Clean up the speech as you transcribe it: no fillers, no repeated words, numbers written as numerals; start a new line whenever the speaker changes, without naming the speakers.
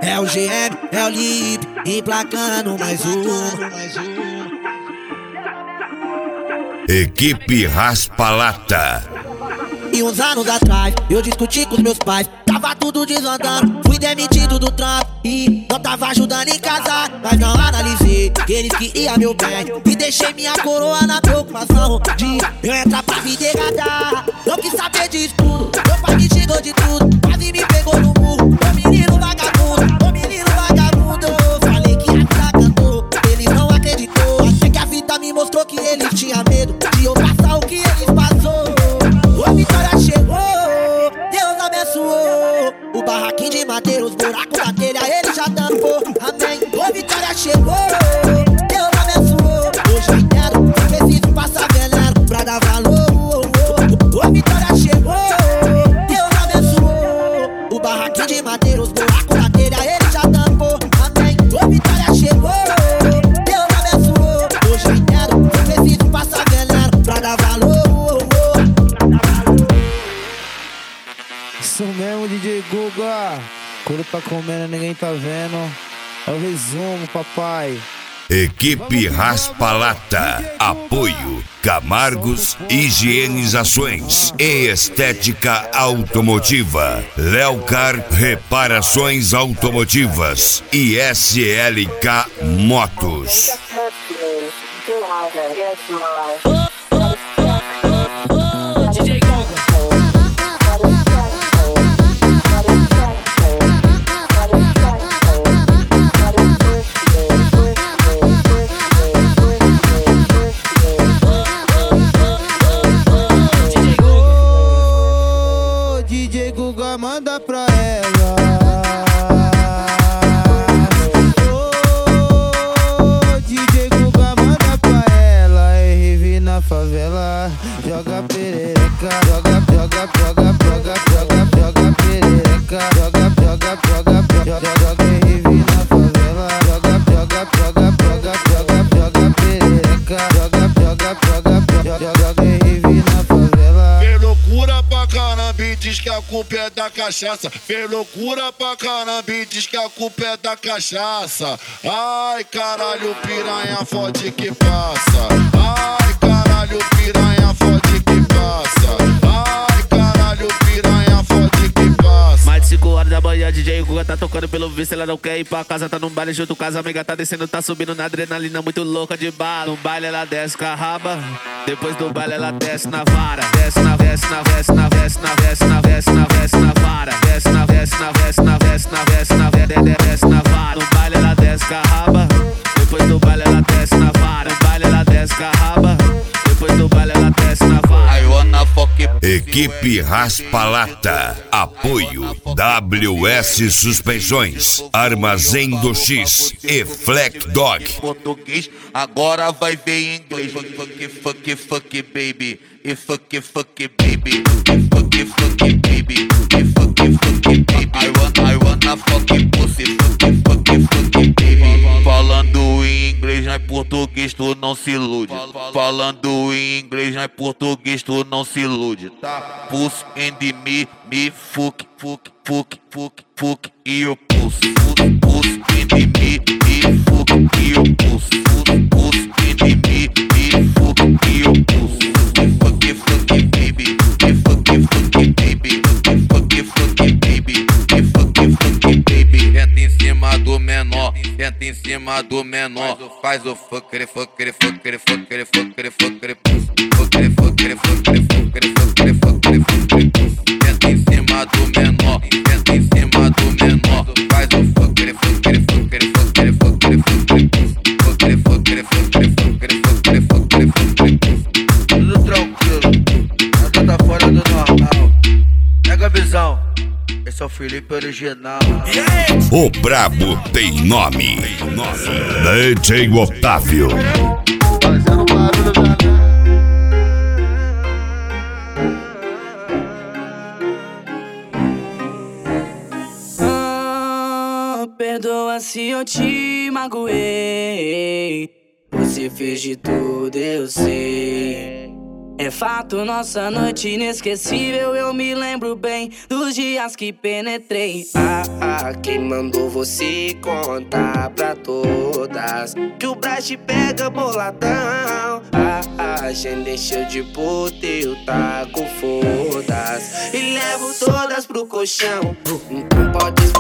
É o GM, é o Lip, emplacando mais uma.
Equipe Raspa-Lata.
E uns anos atrás, eu discuti com os meus pais. Tava tudo desandando, fui demitido do trampo e não tava ajudando em casa. Mas não analisei que eles queriam meu bem e deixei minha coroa na preocupação de eu entrar pra vida errada. Não quis saber de estudo, meu pai me xingou de tudo, quase me pegou no murro. Ô menino vagabundo, ô menino vagabundo. Falei que a vida cantou, eles não acreditou. Até que a vida me mostrou que eles tinham medo de eu passar o que eles passou. A vitória chegou, Deus abençoou. O barraquinho de madeira, os buracos da telha, ele já tampou. Amém. A vitória chegou, Deus abençoou. Hoje eu entendo, não preciso passar veneno pra dar valor. A vitória chegou, Deus abençoou. O barraquinho de madeira, os buracos da telha, ele já tampou. Amém. A vitória chegou, Deus abençoou. Hoje eu entendo, não preciso passar veneno pra dar valor.
Isso mesmo, DJ Guga. Quando tá comendo, ninguém tá vendo. É o resumo, papai.
Equipe Raspa-Lata. Apoio Camargos Higienizações e Estética Automotiva, Leocar Reparações Automotivas e SLK Motos.
DJ Guga manda pra ela. DJ Guga manda pra ela. RV na favela, joga perereca, joga perereca, joga RV na favela, joga perereca, joga RV na favela.
Fez loucura pra caramba e diz que a culpa é da cachaça. Fez loucura pra caramba e diz que a culpa é da cachaça. Ai, caralho, piranha fode que passa. Ai, caralho, piranha fode que passa. Ai, caralho, piranha fode que passa.
Mais de 5 horas da manhã, DJ Guga tá tocando pelo visto, ela não quer ir pra casa, tá num baile junto com as amigas, tá descendo, tá subindo na adrenalina, muito louca de bala. No baile ela desce com a raba, depois do baile ela desce na vara. Desce na vara, desce na vara. No baile ela desce com a raba, depois do baile ela desce na vara. No baile ela desce com a raba, depois do baile ela desce na vara.
Equipe Raspa-Lata. Apoio WS Suspensões, Armazém do X e Fleck Dog.
Português, agora vai ver em inglês. Fuck baby. E fuck baby. E fuck baby. E fuck baby. I wanna fuck pussy. Fuck baby. Falando em inglês, não é português, tu não se ilude. Falando em inglês, não é português, tu não se ilude. Tá? Pussy and me fuck e eu pussy. Pussy and me fuck e eu pussy. Pussy and me fuck e eu pussy. Fuck baby. Fuck baby. Fuck baby. Fuck baby. Entra em cima do menor. Entra em cima do menor. Faz o fucker pussy. Entra em cima do menor. Entra em cima do menor. Faz o fucker tudo tranquilo, nada tá fora do normal. Pega a visão, esse é o Felipe original.
O brabo tem nome. DJ Otávio.
Fazendo barulho danado.
Perdoa se eu te magoei. Você fez de tudo, eu sei. É fato, nossa noite inesquecível. Eu me lembro bem dos dias que penetrei.
Quem mandou você contar pra todas que o Brás te pega boladão? A gente encheu de puta e eu taco fodas e levo todas pro colchão. Não pode